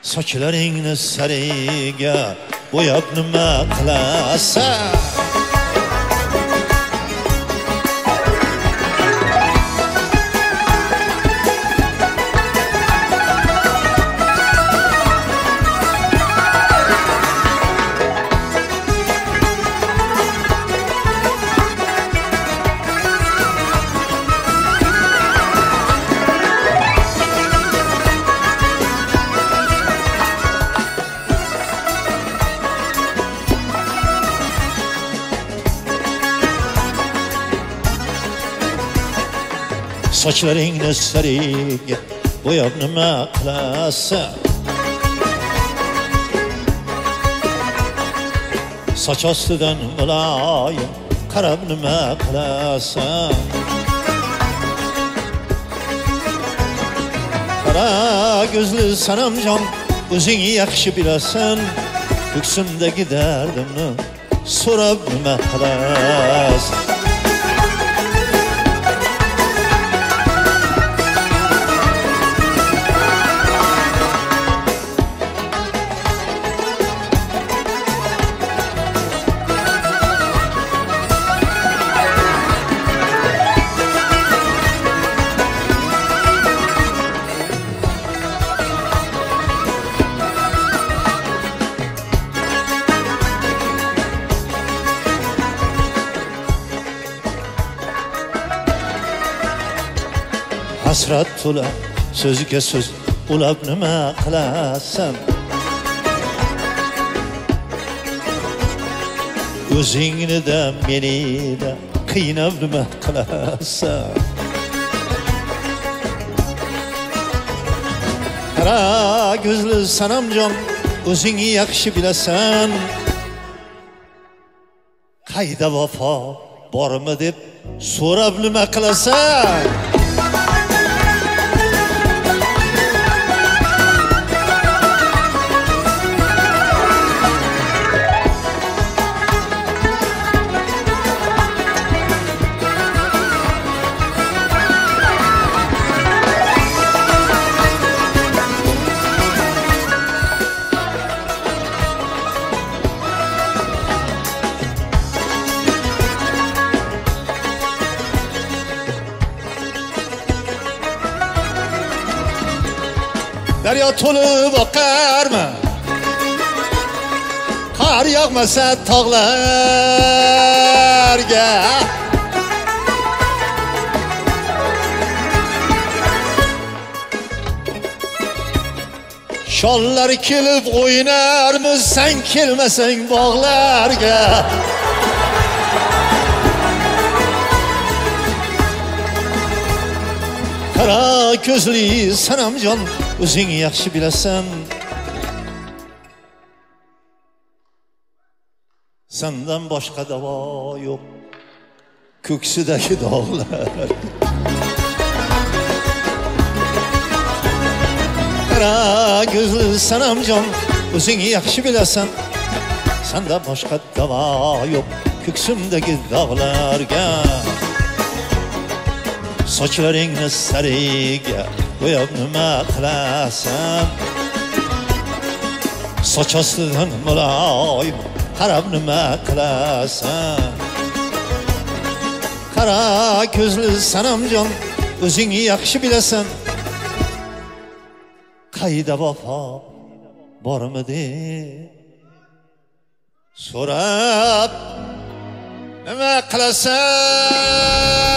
Sochlaringni sariga bo'yab nima qilasan? Sochlaringni sariga bo'yab nima qilasan? Soch ostidan muloyim qarab nima qilasan? Qara ko'zli sanamjon, o'zing yaxshi bilasan, ko'ksimdagi dardimni so'rab nima qilasan? Hasrat to'la so'zga so'z ulab nima qilasan? O'zingni da meni da qiynab nima qilasan? Qara ko'zli sanamjon, o'zing yaxshi bilasan, qayda vafo bormi deb so'rab nima qilasan? Daryo to'lib oqarmi? Qor yog'masa tog'larga, shollar kelib o'ynarmiz, sen kelmasang bog'larga. Qara ko'zli sanamjon, o'zing yaxshi bilasan, sendan boshqa davo yo'q ko'ksidagi dog'lar. Qara ko'zli sanamjon, o'zing yaxshi bilasan, sendan boshqa davo yo'q ko'ksimdagi dog'larga. Sochlaringni sariga bo'yab nima qilasan? Soch ostidan muloyim qarab nima qilasan? Qara ko'zli sanamjon, o'zing yaxshi bilasan, qayda vafo bormi deb so'rab nima qilasan?